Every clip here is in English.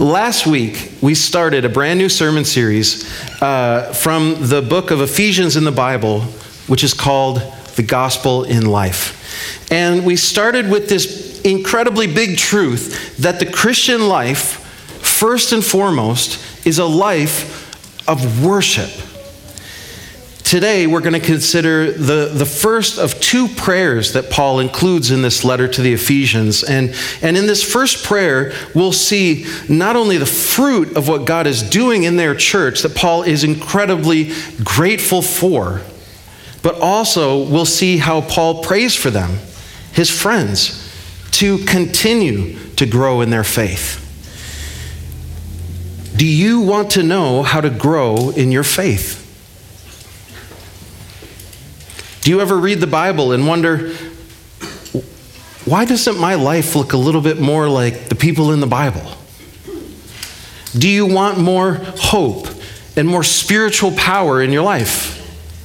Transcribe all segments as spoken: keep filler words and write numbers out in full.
Last week, we started a brand new sermon series uh, from the book of Ephesians in the Bible, which is called The Gospel in Life. And we started with this incredibly big truth that the Christian life, first and foremost, is a life of worship. Today, we're going to consider the, the first of two prayers that Paul includes in this letter to the Ephesians. And, and in this first prayer, we'll see not only the fruit of what God is doing in their church that Paul is incredibly grateful for, but also we'll see how Paul prays for them, his friends, to continue to grow in their faith. Do you want to know how to grow in your faith? Do you ever read the Bible and wonder, why doesn't my life look a little bit more like the people in the Bible? Do you want more hope and more spiritual power in your life?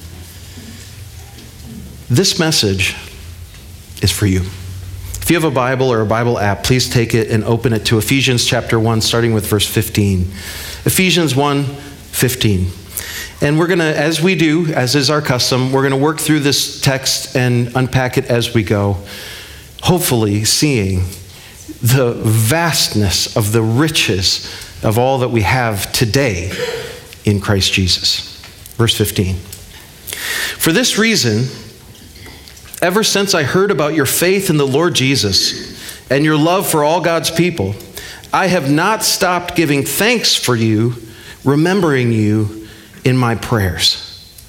This message is for you. If you have a Bible or a Bible app, please take it and open it to Ephesians chapter one, starting with verse fifteen. Ephesians one, fifteen. And we're going to, as we do, as is our custom, we're going to work through this text and unpack it as we go, hopefully seeing the vastness of the riches of all that we have today in Christ Jesus. Verse fifteen. For this reason, ever since I heard about your faith in the Lord Jesus and your love for all God's people, I have not stopped giving thanks for you, remembering you in my prayers.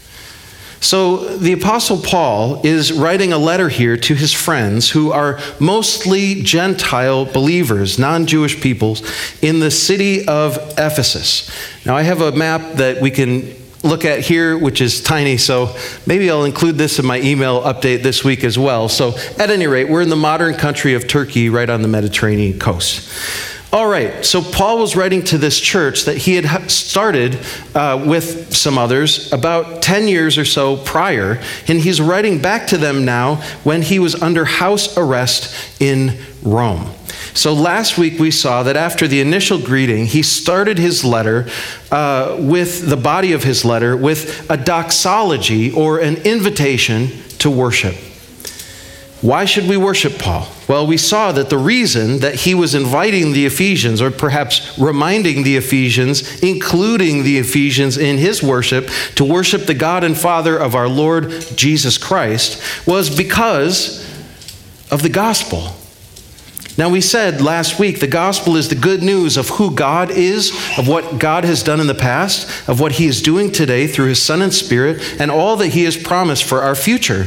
So the Apostle Paul is writing a letter here to his friends who are mostly Gentile believers, non-Jewish peoples, in the city of Ephesus. Now I have a map that we can look at here, which is tiny, so maybe I'll include this in my email update this week as well. So at any rate, we're in the modern country of Turkey, right on the Mediterranean coast. All right, so Paul was writing to this church that he had started uh, with some others about ten years or so prior, and he's writing back to them now when he was under house arrest in Rome. So last week we saw that after the initial greeting, he started his letter uh, with the body of his letter with a doxology or an invitation to worship. Why should we worship Paul? Well, we saw that the reason that he was inviting the Ephesians, or perhaps reminding the Ephesians, including the Ephesians in his worship, to worship the God and Father of our Lord Jesus Christ, was because of the gospel. Now, we said last week, the gospel is the good news of who God is, of what God has done in the past, of what he is doing today through his Son and Spirit, and all that he has promised for our future.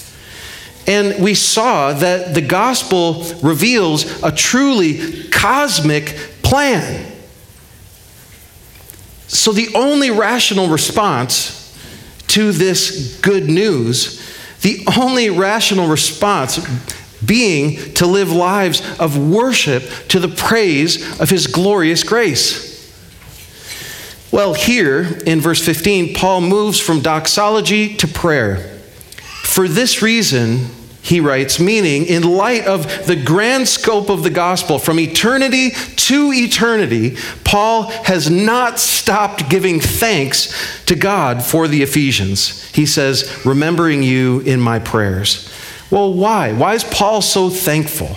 And we saw that the gospel reveals a truly cosmic plan. So the only rational response to this good news, the only rational response being to live lives of worship to the praise of his glorious grace. Well, here in verse fifteen, Paul moves from doxology to prayer. For this reason, he writes, meaning in light of the grand scope of the gospel, from eternity to eternity, Paul has not stopped giving thanks to God for the Ephesians. He says, remembering you in my prayers. Well, why? Why is Paul so thankful?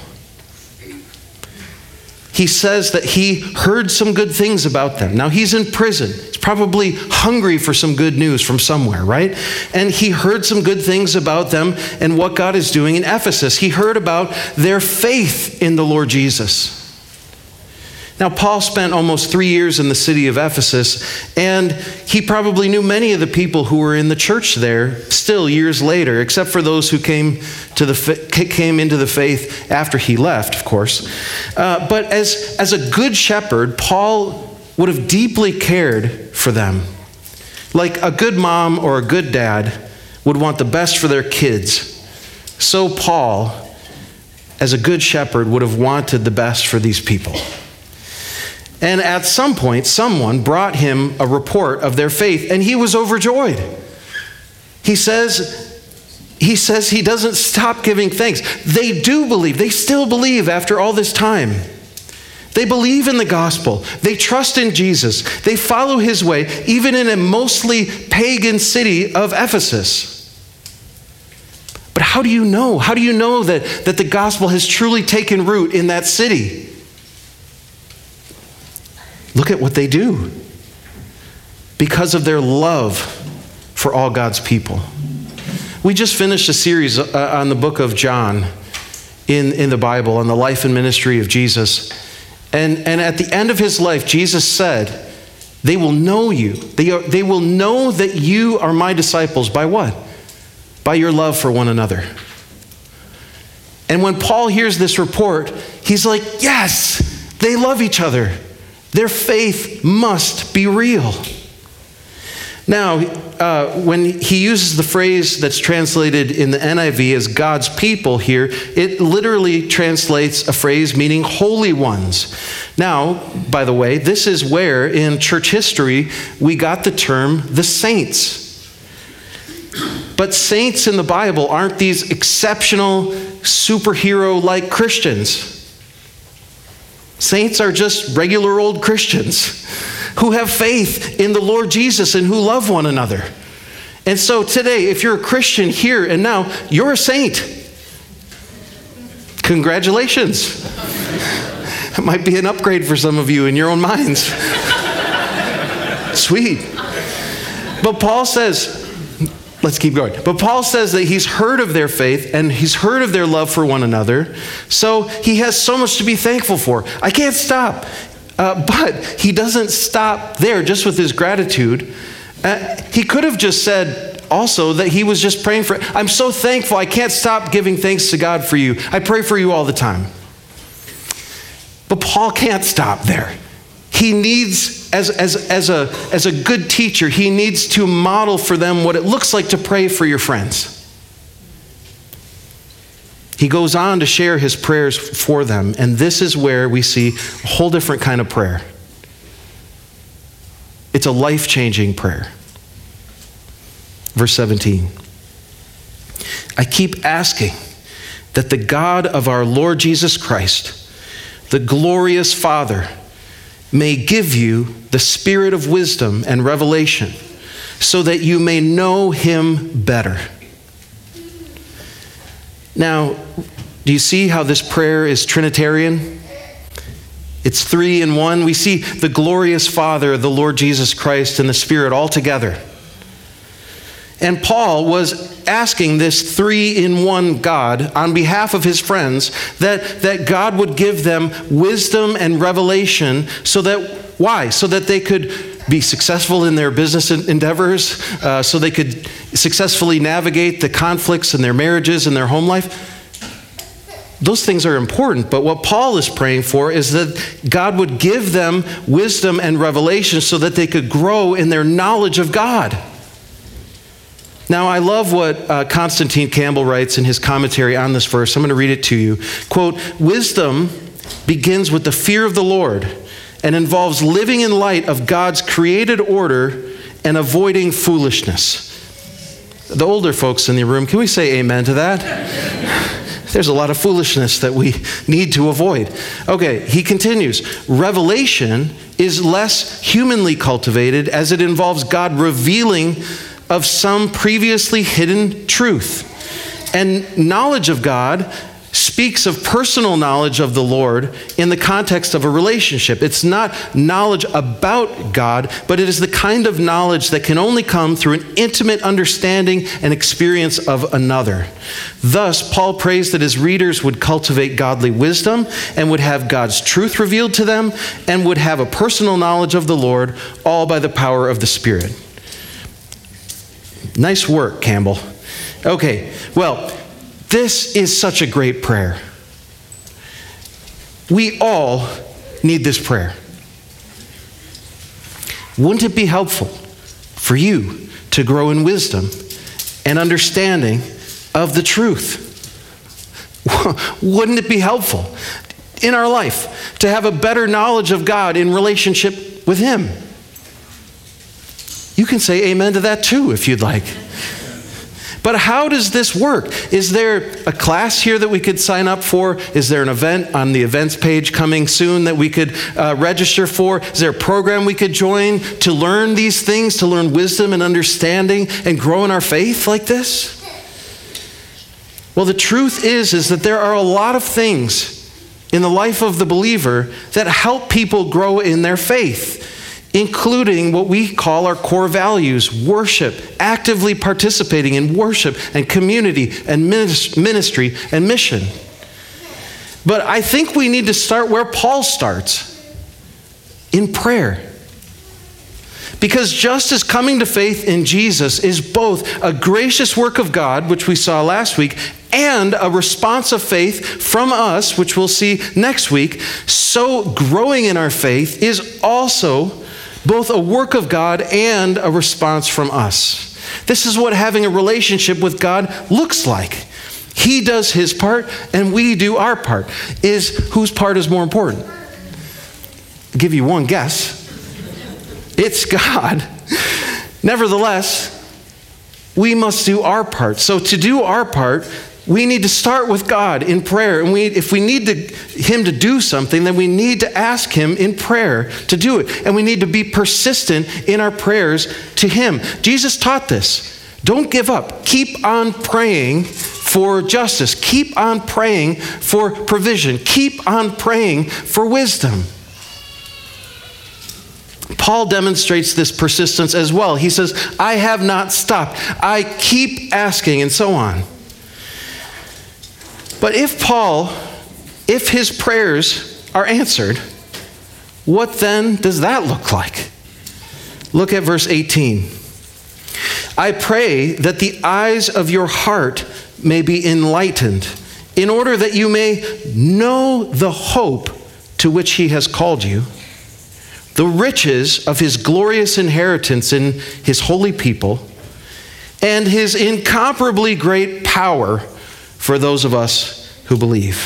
He says that he heard some good things about them. Now, he's in prison. He's probably hungry for some good news from somewhere, right? And he heard some good things about them and what God is doing in Ephesus. He heard about their faith in the Lord Jesus. Now, Paul spent almost three years in the city of Ephesus, and he probably knew many of the people who were in the church there still years later, except for those who came to the came into the faith after he left, of course. Uh, but as, as a good shepherd, Paul would have deeply cared for them. Like a good mom or a good dad would want the best for their kids. So Paul, as a good shepherd, would have wanted the best for these people. And at some point, someone brought him a report of their faith, and he was overjoyed. He says, he says he doesn't stop giving thanks. They do believe. They still believe after all this time. They believe in the gospel. They trust in Jesus. They follow his way, even in a mostly pagan city of Ephesus. But how do you know? How do you know that, that the gospel has truly taken root in that city? Look at what they do. Because of their love for all God's people. We just finished a series uh, on the book of John in, in the Bible, on the life and ministry of Jesus. And, and at the end of his life, Jesus said, they will know you. They, are, they will know that you are my disciples by what? By your love for one another. And when Paul hears this report, he's like, yes, they love each other. Their faith must be real. Now, uh, when he uses the phrase that's translated in the N I V as God's people here, it literally translates a phrase meaning holy ones. Now, by the way, this is where in church history we got the term the saints. But saints in the Bible aren't these exceptional, superhero-like Christians. Saints are just regular old Christians who have faith in the Lord Jesus and who love one another. And so today, if you're a Christian here and now, you're a saint. Congratulations. It might be an upgrade for some of you in your own minds. Sweet. But Paul says, let's keep going. But Paul says that he's heard of their faith and he's heard of their love for one another. So he has so much to be thankful for. I can't stop. Uh, but he doesn't stop there just with his gratitude. Uh, he could have just said also that he was just praying for, I'm so thankful, I can't stop giving thanks to God for you. I pray for you all the time. But Paul can't stop there. He needs, as, as, as, a, as a good teacher, he needs to model for them what it looks like to pray for your friends. He goes on to share his prayers for them, and this is where we see a whole different kind of prayer. It's a life-changing prayer. Verse seventeen. I keep asking that the God of our Lord Jesus Christ, the glorious Father, may give you the spirit of wisdom and revelation so that you may know him better. Now, do you see how this prayer is Trinitarian? It's three in one. We see the glorious Father, the Lord Jesus Christ, and the Spirit all together. And Paul was asking this three-in-one God on behalf of his friends that, that God would give them wisdom and revelation so that, why? So that they could be successful in their business endeavors, uh, so they could successfully navigate the conflicts in their marriages and their home life. Those things are important, but what Paul is praying for is that God would give them wisdom and revelation so that they could grow in their knowledge of God. Now, I love what uh, Constantine Campbell writes in his commentary on this verse. I'm going to read it to you. Quote, wisdom begins with the fear of the Lord and involves living in light of God's created order and avoiding foolishness. The older folks in the room, can we say amen to that? There's a lot of foolishness that we need to avoid. Okay, he continues. Revelation is less humanly cultivated as it involves God revealing of some previously hidden truth. And knowledge of God speaks of personal knowledge of the Lord in the context of a relationship. It's not knowledge about God, but it is the kind of knowledge that can only come through an intimate understanding and experience of another. Thus, Paul prays that his readers would cultivate godly wisdom and would have God's truth revealed to them and would have a personal knowledge of the Lord, all by the power of the Spirit. Nice work, Campbell. Okay, well, this is such a great prayer. We all need this prayer. Wouldn't it be helpful for you to grow in wisdom and understanding of the truth? Wouldn't it be helpful in our life to have a better knowledge of God in relationship with him? You can say amen to that too if you'd like. But how does this work? Is there a class here that we could sign up for? Is there an event on the events page coming soon that we could uh, register for? Is there a program we could join to learn these things, to learn wisdom and understanding and grow in our faith like this? Well, the truth is, is that there are a lot of things in the life of the believer that help people grow in their faith, including what we call our core values: worship, actively participating in worship and community and ministry and mission. But I think we need to start where Paul starts, in prayer. Because just as coming to faith in Jesus is both a gracious work of God, which we saw last week, and a response of faith from us, which we'll see next week, so growing in our faith is also both a work of God and a response from us. This is what having a relationship with God looks like. He does his part and we do our part. Is whose part is more important? I'll give you one guess. It's God. Nevertheless, we must do our part. So to do our part, we need to start with God in prayer. And we, if we need to, him to do something, then we need to ask him in prayer to do it. And we need to be persistent in our prayers to him. Jesus taught this. Don't give up. Keep on praying for justice. Keep on praying for provision. Keep on praying for wisdom. Paul demonstrates this persistence as well. He says, I have not stopped. I keep asking, and so on. But if Paul, if his prayers are answered, what then does that look like? Look at verse eighteen. I pray that the eyes of your heart may be enlightened, in order that you may know the hope to which he has called you, the riches of his glorious inheritance in his holy people, and his incomparably great power for those of us who believe.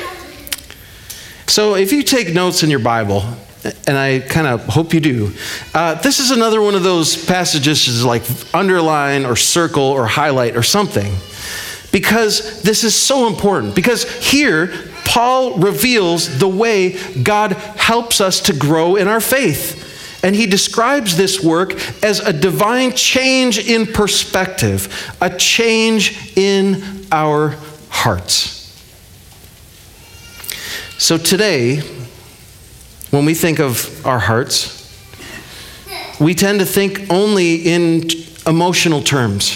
So if you take notes in your Bible, and I kind of hope you do, uh, this is another one of those passages like underline or circle or highlight or something, because this is so important. Because here, Paul reveals the way God helps us to grow in our faith. And he describes this work as a divine change in perspective, a change in our hearts. So today, when we think of our hearts, we tend to think only in emotional terms.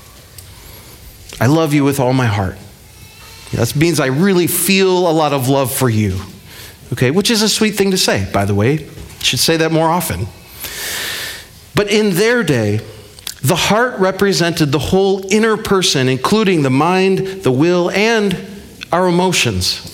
I love you with all my heart. That means I really feel a lot of love for you. Okay, which is a sweet thing to say, by the way. You should say that more often. But in their day, the heart represented the whole inner person, including the mind, the will, and our emotions.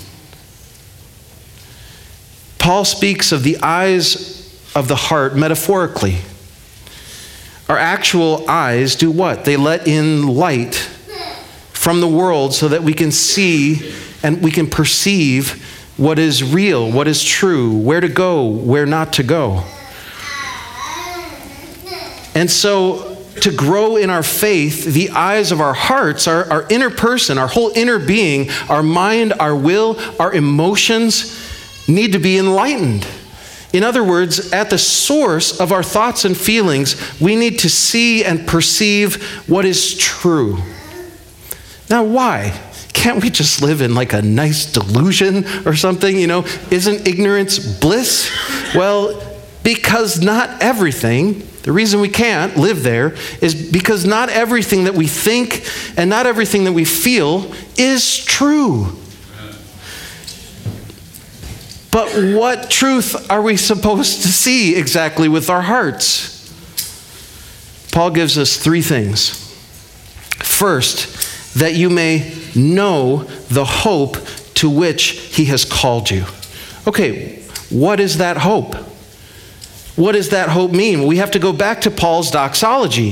Paul speaks of the eyes of the heart metaphorically. Our actual eyes do what? They let in light from the world so that we can see and we can perceive what is real, what is true, where to go, where not to go. And so to grow in our faith, the eyes of our hearts, our, our inner person, our whole inner being, our mind, our will, our emotions need to be enlightened. In other words, at the source of our thoughts and feelings, we need to see and perceive what is true. Now, why? Can't we just live in like a nice delusion or something? You know, isn't ignorance bliss? Well, because not everything, the reason we can't live there is because not everything that we think and not everything that we feel is true. But what truth are we supposed to see exactly with our hearts? Paul gives us three things. First, that you may know the hope to which he has called you. Okay, what is that hope? What does that hope mean? We have to go back to Paul's doxology.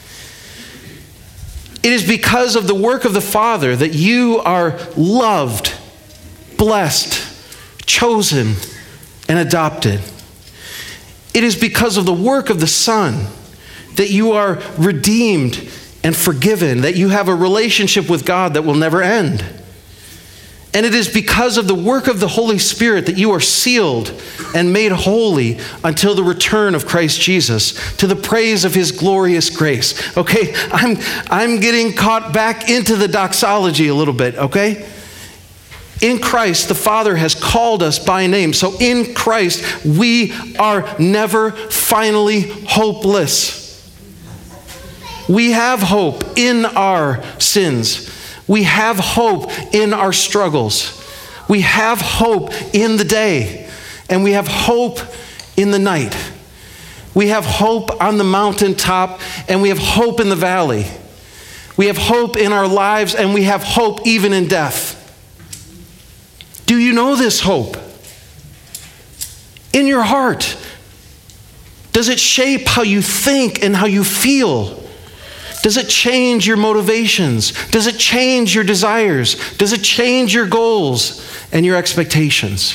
It is because of the work of the Father that you are loved, blessed, chosen, and adopted. It is because of the work of the Son that you are redeemed and forgiven, that you have a relationship with God that will never end. And it is because of the work of the Holy Spirit that you are sealed and made holy until the return of Christ Jesus, to the praise of his glorious grace. Okay, I'm, I'm getting caught back into the doxology a little bit, okay? In Christ, the Father has called us by name. So in Christ, we are never finally hopeless. We have hope in our sins. We have hope in our struggles. We have hope in the day. And we have hope in the night. We have hope on the mountaintop, and we have hope in the valley. We have hope in our lives, and we have hope even in death. Do you know this hope? In your heart, does it shape how you think and how you feel? Does it change your motivations? Does it change your desires? Does it change your goals and your expectations?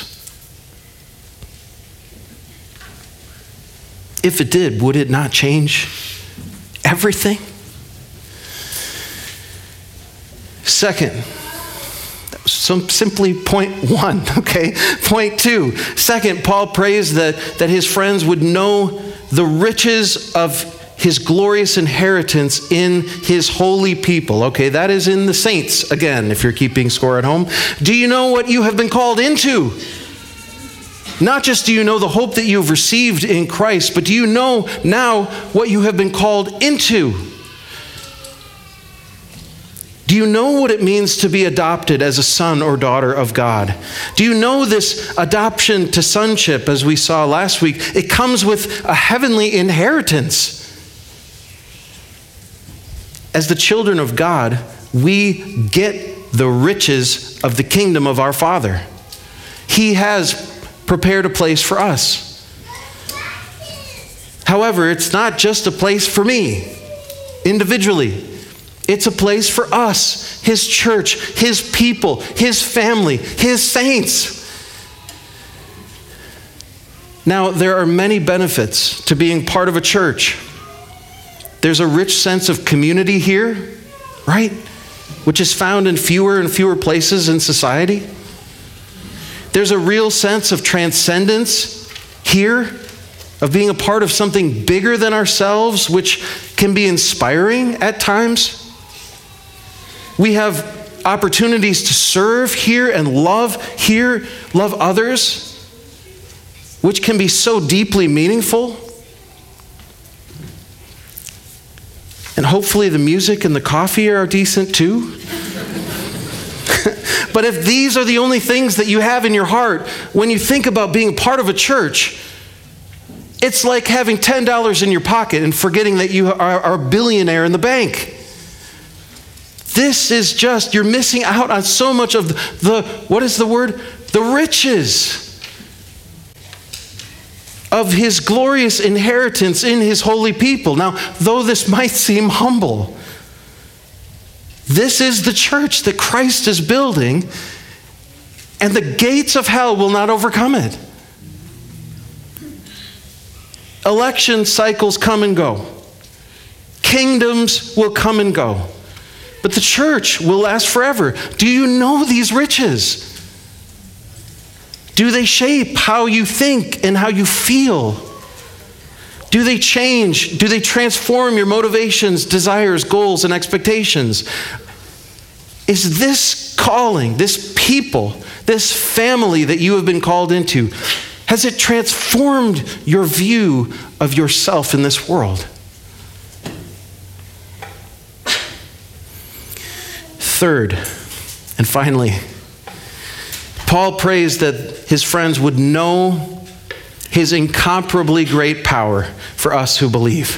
If it did, would it not change everything? Second, some simply point one, okay? Point two. Second, Paul prays that, that his friends would know the riches of his glorious inheritance in his holy people. Okay, that is in the saints, again, if you're keeping score at home. Do you know what you have been called into? Not just do you know the hope that you have received in Christ, but do you know now what you have been called into? Do you know what it means to be adopted as a son or daughter of God? Do you know this adoption to sonship, as we saw last week? It comes with a heavenly inheritance. As the children of God, we get the riches of the kingdom of our Father. He has prepared a place for us. However, it's not just a place for me individually. It's a place for us, his church, his people, his family, his saints. Now, there are many benefits to being part of a church. There's a rich sense of community here, right? Which is found in fewer and fewer places in society. There's a real sense of transcendence here, of being a part of something bigger than ourselves, which can be inspiring at times. We have opportunities to serve here and love here, love others, which can be so deeply meaningful. And hopefully the music and the coffee are decent too. But if these are the only things that you have in your heart when you think about being part of a church, it's like having ten dollars in your pocket and forgetting that you are, are a billionaire in the bank. This is just, you're missing out on so much of the, what is the word? The riches of his glorious inheritance in his holy people. Now, though this might seem humble, this is the church that Christ is building, and the gates of hell will not overcome it. Election cycles come and go. Kingdoms will come and go. But the church will last forever. Do you know these riches? Do they shape how you think and how you feel? Do they change? Do they transform your motivations, desires, goals, and expectations? Is this calling, this people, this family that you have been called into, has it transformed your view of yourself in this world? Third, and finally, Paul prays that his friends would know his incomparably great power for us who believe.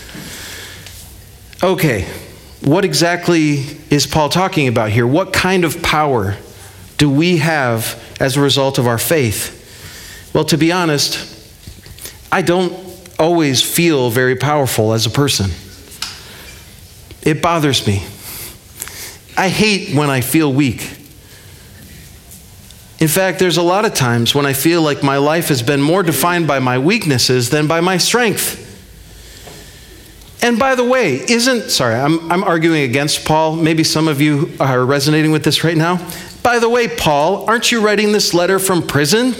Okay, what exactly is Paul talking about here? What kind of power do we have as a result of our faith? Well, to be honest, I don't always feel very powerful as a person. It bothers me. I hate when I feel weak. In fact, there's a lot of times when I feel like my life has been more defined by my weaknesses than by my strength. And by the way, isn't, sorry, I'm, I'm arguing against Paul. Maybe some of you are resonating with this right now. By the way, Paul, aren't you writing this letter from prison?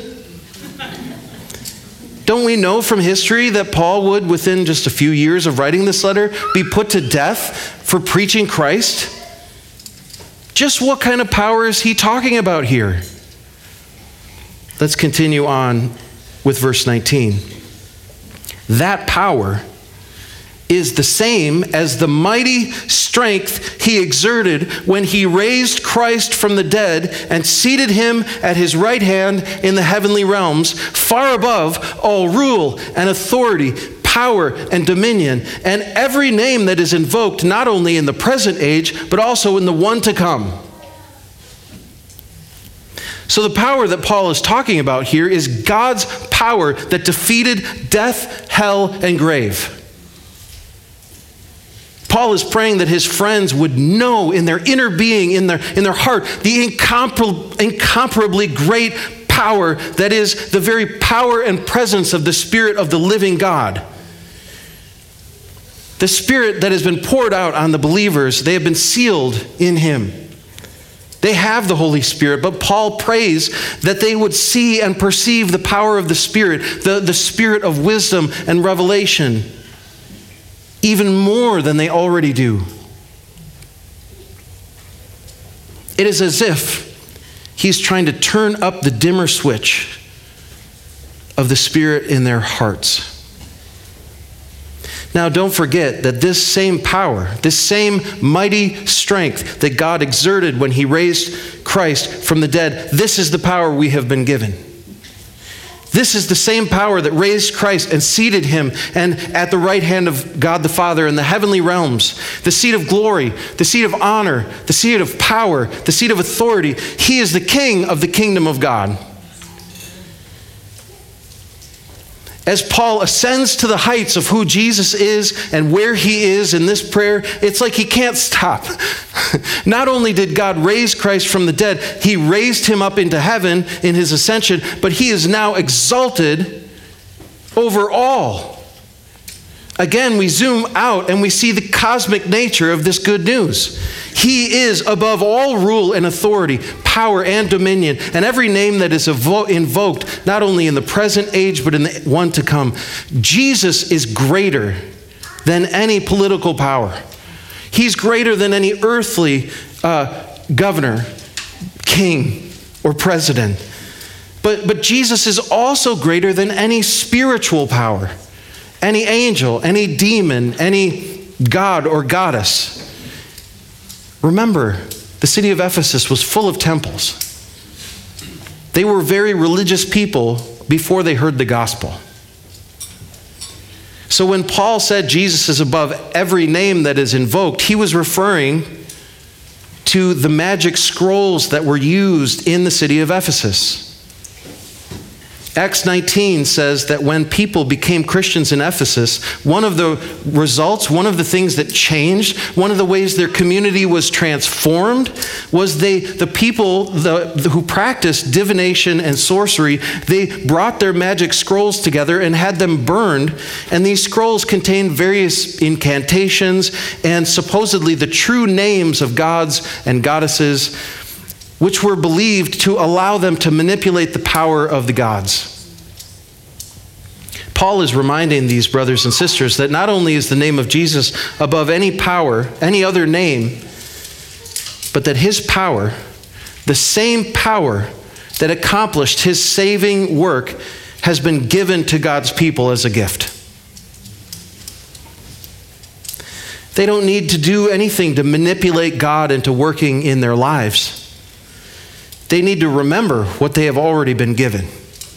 Don't we know from history that Paul would, within just a few years of writing this letter, be put to death for preaching Christ? Just what kind of power is he talking about here? Let's continue on with verse nineteen. That power is the same as the mighty strength he exerted when he raised Christ from the dead and seated him at his right hand in the heavenly realms, far above all rule and authority, power and dominion, and every name that is invoked not only in the present age, but also in the one to come. So the power that Paul is talking about here is God's power that defeated death, hell, and grave. Paul is praying that his friends would know in their inner being, in their, in their heart, the incomparable, incomparably great power that is the very power and presence of the Spirit of the living God. The Spirit that has been poured out on the believers, they have been sealed in him. They have the Holy Spirit, but Paul prays that they would see and perceive the power of the Spirit, the, the Spirit of wisdom and revelation, even more than they already do. It is as if he's trying to turn up the dimmer switch of the Spirit in their hearts. Now, don't forget that this same power, this same mighty strength that God exerted when he raised Christ from the dead, this is the power we have been given. This is the same power that raised Christ and seated him and at the right hand of God the Father in the heavenly realms, the seat of glory, the seat of honor, the seat of power, the seat of authority. He is the King of the kingdom of God. As Paul ascends to the heights of who Jesus is and where he is in this prayer, it's like he can't stop. Not only did God raise Christ from the dead, he raised him up into heaven in his ascension, but he is now exalted over all. Again, we zoom out and we see the cosmic nature of this good news. He is above all rule and authority, power and dominion, and every name that is evo- invoked, not only in the present age, but in the one to come. Jesus is greater than any political power. He's greater than any earthly uh, governor, king, or president. But, but Jesus is also greater than any spiritual power, any angel, any demon, any god or goddess. Remember, the city of Ephesus was full of temples. They were very religious people before they heard the gospel. So when Paul said Jesus is above every name that is invoked, he was referring to the magic scrolls that were used in the city of Ephesus. Acts nineteen says that when people became Christians in Ephesus, one of the results, one of the things that changed, one of the ways their community was transformed was they, the people the, the, who practiced divination and sorcery, they brought their magic scrolls together and had them burned. And these scrolls contained various incantations and supposedly the true names of gods and goddesses, which were believed to allow them to manipulate the power of the gods. Paul is reminding these brothers and sisters that not only is the name of Jesus above any power, any other name, but that his power, the same power that accomplished his saving work, has been given to God's people as a gift. They don't need to do anything to manipulate God into working in their lives. They need to remember what they have already been given.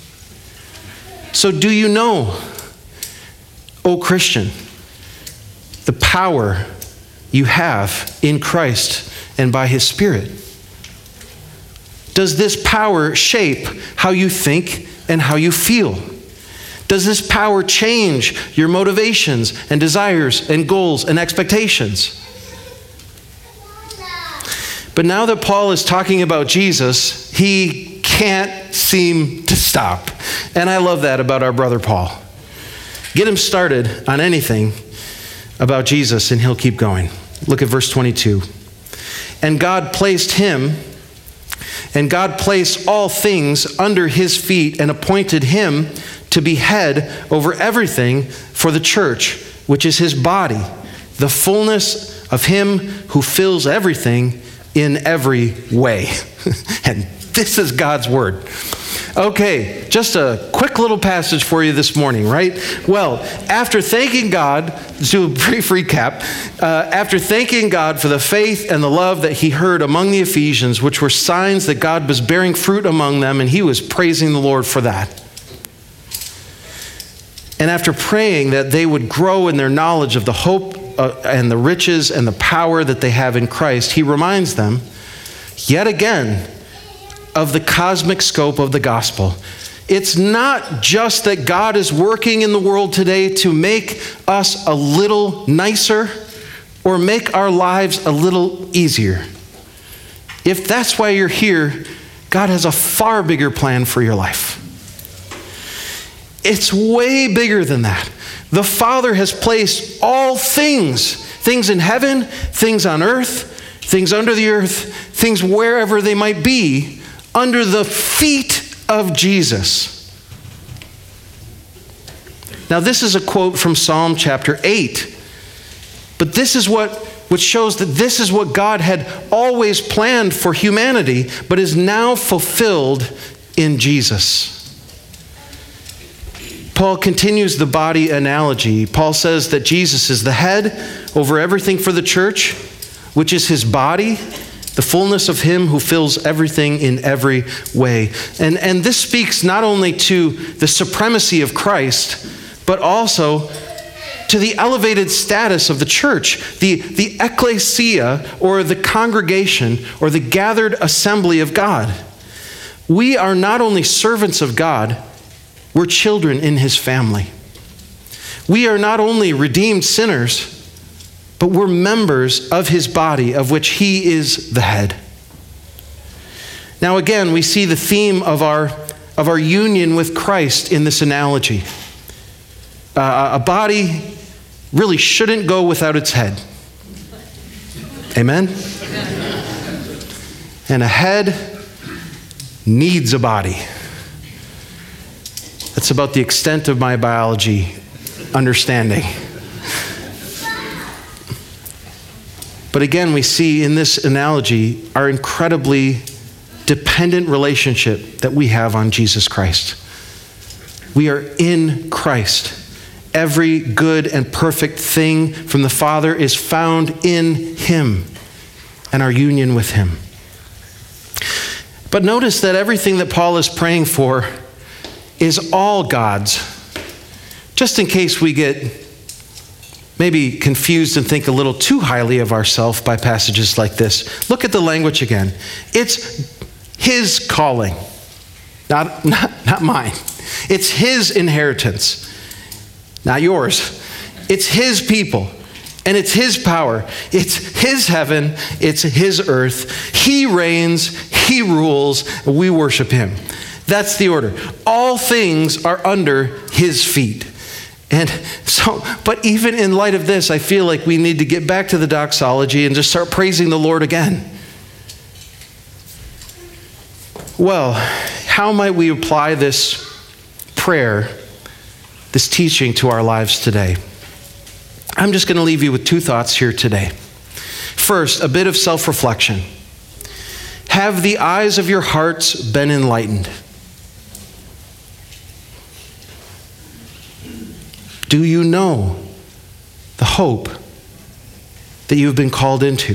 So do you know, O Christian, the power you have in Christ and by his Spirit? Does this power shape how you think and how you feel? Does this power change your motivations and desires and goals and expectations? But now that Paul is talking about Jesus, he can't seem to stop. And I love that about our brother Paul. Get him started on anything, about Jesus, and he'll keep going. Look at verse twenty-two. And God placed him, and God placed all things under his feet and appointed him to be head over everything for the church, which is his body, the fullness of him who fills everything in every way. And this is God's word. Okay, just a quick little passage for you this morning, right? Well, after thanking God, to do a brief recap, uh, after thanking God for the faith and the love that he heard among the Ephesians, which were signs that God was bearing fruit among them, and he was praising the Lord for that. And after praying that they would grow in their knowledge of the hope uh, and the riches and the power that they have in Christ, he reminds them, yet again, of the cosmic scope of the gospel. It's not just that God is working in the world today to make us a little nicer or make our lives a little easier. If that's why you're here, God has a far bigger plan for your life. It's way bigger than that. The Father has placed all things, things in heaven, things on earth, things under the earth, things wherever they might be, under the feet of Jesus. Now, this is a quote from Psalm chapter eight. But this is what, which shows that this is what God had always planned for humanity, but is now fulfilled in Jesus. Paul continues the body analogy. Paul says that Jesus is the head over everything for the church, which is his body, the fullness of him who fills everything in every way. And, and this speaks not only to the supremacy of Christ, but also to the elevated status of the church, the, the ecclesia, or the congregation, or the gathered assembly of God. We are not only servants of God, we're children in his family. We are not only redeemed sinners, but we're members of his body, of which he is the head. Now again, we see the theme of our, of our union with Christ in this analogy. Uh, a body really shouldn't go without its head. Amen? And a head needs a body. That's about the extent of my biology understanding. But again, we see in this analogy our incredibly dependent relationship that we have on Jesus Christ. We are in Christ. Every good and perfect thing from the Father is found in him and our union with him. But notice that everything that Paul is praying for is all God's. Just in case we get maybe confused and think a little too highly of ourselves by passages like this. Look at the language again. It's his calling, not, not, not mine. It's his inheritance, not yours. It's his people, and it's his power. It's his heaven, it's his earth. He reigns, he rules, and we worship him. That's the order. All things are under his feet. And so, but even in light of this, I feel like we need to get back to the doxology and just start praising the Lord again. Well, how might we apply this prayer, this teaching to our lives today? I'm just going to leave you with two thoughts here today. First, a bit of self-reflection. Have the eyes of your hearts been enlightened? Do you know the hope that you've been called into?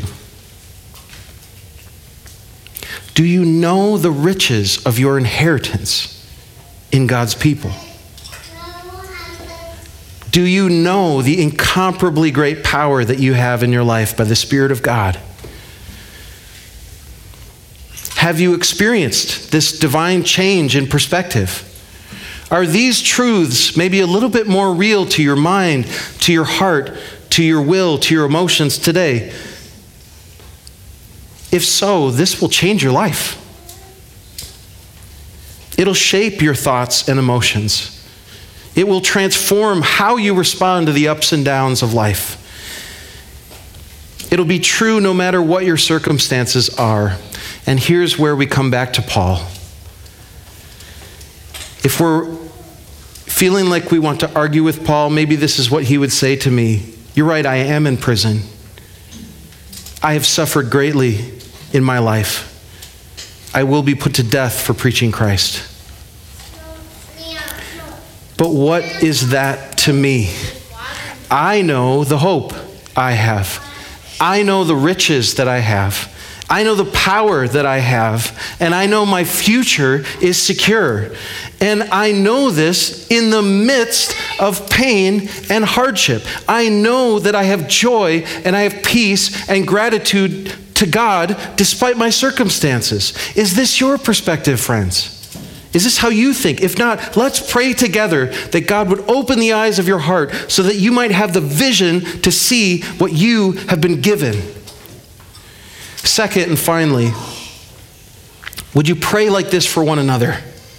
Do you know the riches of your inheritance in God's people? Do you know the incomparably great power that you have in your life by the Spirit of God? Have you experienced this divine change in perspective? Are these truths maybe a little bit more real to your mind, to your heart, to your will, to your emotions today? If so, this will change your life. It'll shape your thoughts and emotions. It will transform how you respond to the ups and downs of life. It'll be true no matter what your circumstances are. And here's where we come back to Paul. If we're feeling like we want to argue with Paul, maybe this is what he would say to me. You're right, I am in prison. I have suffered greatly in my life. I will be put to death for preaching Christ. But what is that to me? I know the hope I have. I know the riches that I have. I know the power that I have. And I know my future is secure. And I know this in the midst of pain and hardship. I know that I have joy and I have peace and gratitude to God despite my circumstances. Is this your perspective, friends? Is this how you think? If not, let's pray together that God would open the eyes of your heart so that you might have the vision to see what you have been given. Second and finally, would you pray like this for one another?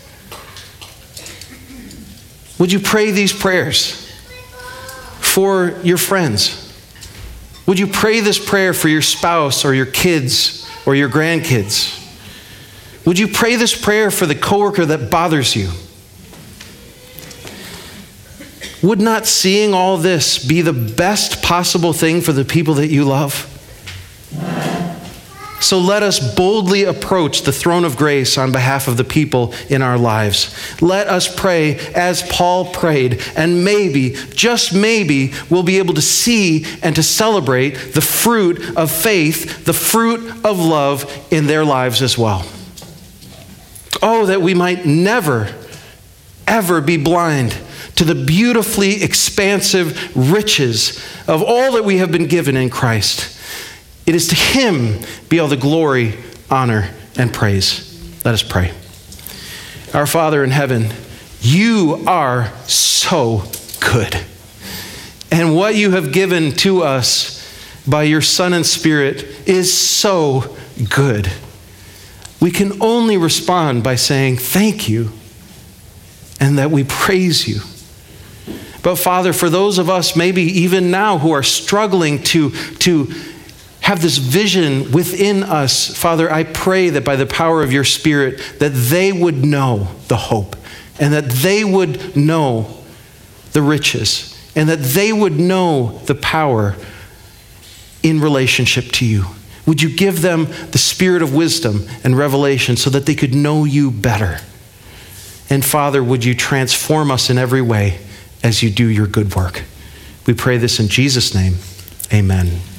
Would you pray these prayers for your friends? Would you pray this prayer for your spouse or your kids or your grandkids? Would you pray this prayer for the coworker that bothers you? Would not seeing all this be the best possible thing for the people that you love? So let us boldly approach the throne of grace on behalf of the people in our lives. Let us pray as Paul prayed, and maybe, just maybe, we'll be able to see and to celebrate the fruit of faith, the fruit of love in their lives as well. Oh, that we might never, ever be blind to the beautifully expansive riches of all that we have been given in Christ. It is to him be all the glory, honor, and praise. Let us pray. Our Father in heaven, you are so good. And what you have given to us by your Son and Spirit is so good. We can only respond by saying thank you and that we praise you. But Father, for those of us maybe even now who are struggling to, to have this vision within us, Father, I pray that by the power of your Spirit that they would know the hope and that they would know the riches and that they would know the power in relationship to you. Would you give them the spirit of wisdom and revelation so that they could know you better? And Father, would you transform us in every way as you do your good work? We pray this in Jesus' name. Amen.